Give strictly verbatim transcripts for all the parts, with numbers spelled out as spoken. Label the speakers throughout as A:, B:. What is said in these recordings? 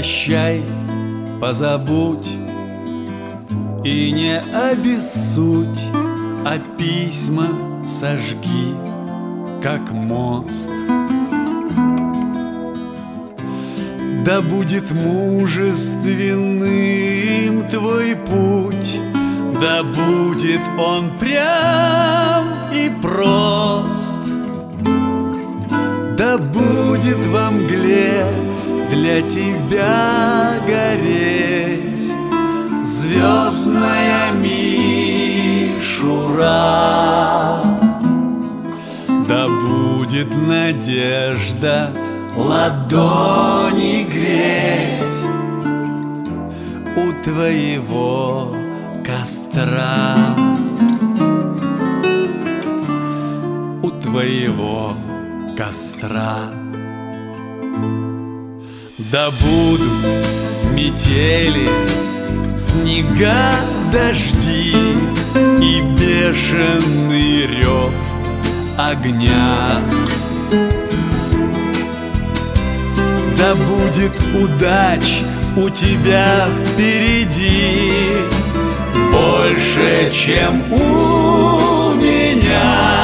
A: прощай, позабудь и не обессудь, а письма сожги, как мост. Да будет мужественным твой путь, да будет он прям и прост. Да будет во мгле для тебя гореть звездная мишура. Да будет надежда ладони греть у твоего костра, у твоего костра. Да будут метели, снега, дожди и бешеный рев огня. Да будет удач у тебя впереди больше, чем у меня.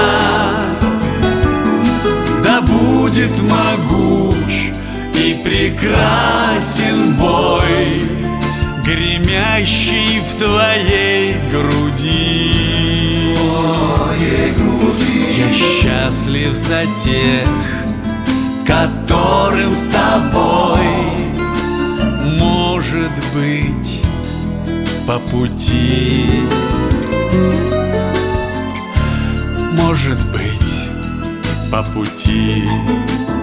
A: Да будет могуч и прекрасен бой, гремящий в твоей груди. Моей груди. Я счастлив за тех, которым с тобой может быть по пути. Может быть по пути.